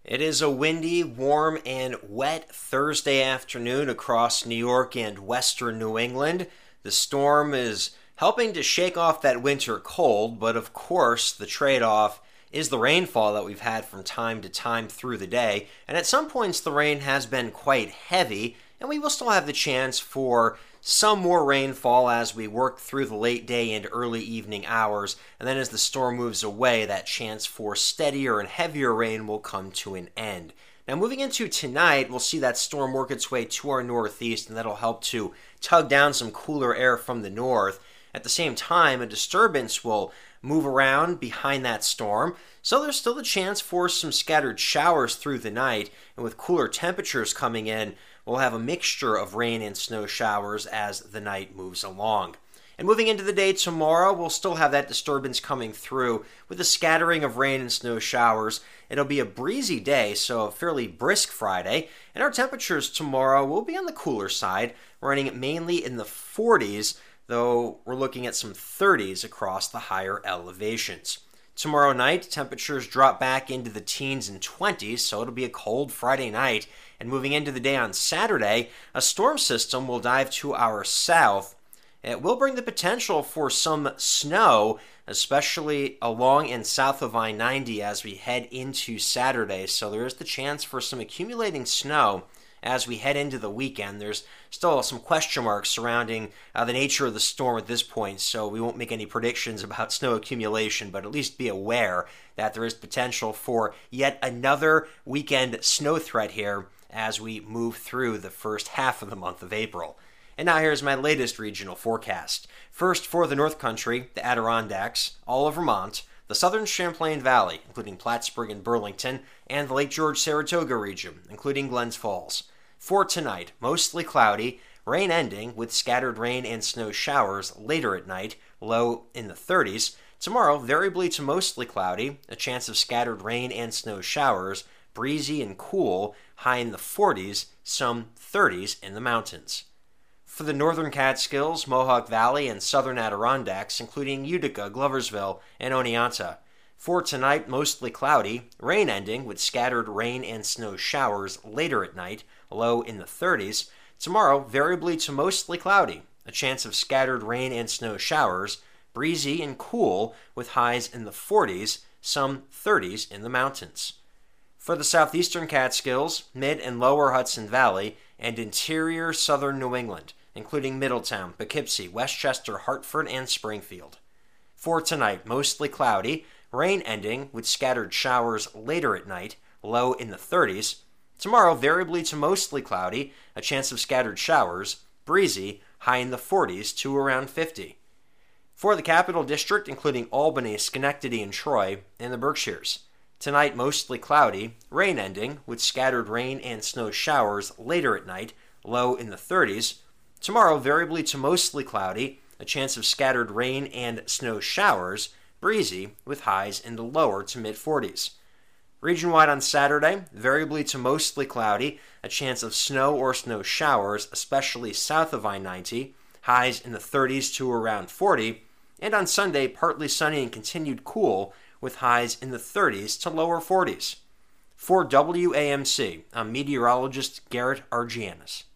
It is a windy, warm, and wet Thursday afternoon across New York and western New England. The storm is helping to shake off that winter cold, but of course, the trade-off is the rainfall that we've had from time to time through the day. And at some points, the rain has been quite heavy, and we will still have the chance for some more rainfall as we work through the late day and early evening hours, and then as the storm moves away, that chance for steadier and heavier rain will come to an end. Now moving into tonight, we'll see that storm work its way to our northeast, and that'll help to tug down some cooler air from the north. At the same time, a disturbance will move around behind that storm, so there's still the chance for some scattered showers through the night, and with cooler temperatures coming in, we'll have a mixture of rain and snow showers as the night moves along. And moving into the day tomorrow, we'll still have that disturbance coming through with a scattering of rain and snow showers. It'll be a breezy day, so a fairly brisk Friday, and our temperatures tomorrow will be on the cooler side, running mainly in the 40s, though we're looking at some 30s across the higher elevations. Tomorrow night, temperatures drop back into the teens and 20s, so it'll be a cold Friday night. And moving into the day on Saturday, a storm system will dive to our south. It will bring the potential for some snow, especially along and south of I-90 as we head into Saturday. So there is the chance for some accumulating snow as we head into the weekend. There's still some question marks surrounding the nature of the storm at this point, so we won't make any predictions about snow accumulation, but at least be aware that there is potential for yet another weekend snow threat here as we move through the first half of the month of April. And now here's my latest regional forecast. First, for the North Country, the Adirondacks, all of Vermont, the southern Champlain Valley, including Plattsburgh and Burlington, and the Lake George-Saratoga region, including Glens Falls. For tonight, mostly cloudy, rain ending with scattered rain and snow showers later at night, low in the 30s. Tomorrow, variably to mostly cloudy, a chance of scattered rain and snow showers, breezy and cool, high in the 40s, some 30s in the mountains. For the northern Catskills, Mohawk Valley, and southern Adirondacks, including Utica, Gloversville, and Oneonta. For tonight, mostly cloudy, rain ending with scattered rain and snow showers later at night, low in the 30s. Tomorrow, variably to mostly cloudy, a chance of scattered rain and snow showers, breezy and cool with highs in the 40s, some 30s in the mountains. For the southeastern Catskills, mid and lower Hudson Valley, and interior southern New England, including Middletown, Poughkeepsie, Westchester, Hartford, and Springfield. For tonight, mostly cloudy, rain ending with scattered showers later at night, low in the 30s. Tomorrow, variably to mostly cloudy, a chance of scattered showers, breezy, high in the 40s to around 50. For the Capital District, including Albany, Schenectady, and Troy, and the Berkshires. Tonight, mostly cloudy, rain ending with scattered rain and snow showers later at night, low in the 30s. Tomorrow, variably to mostly cloudy, a chance of scattered rain and snow showers, breezy with highs in the lower to mid-40s. Region-wide on Saturday, variably to mostly cloudy, a chance of snow or snow showers, especially south of I-90, highs in the 30s to around 40, and on Sunday, partly sunny and continued cool, with highs in the 30s to lower 40s. For WAMC, I'm meteorologist Garrett Argianis.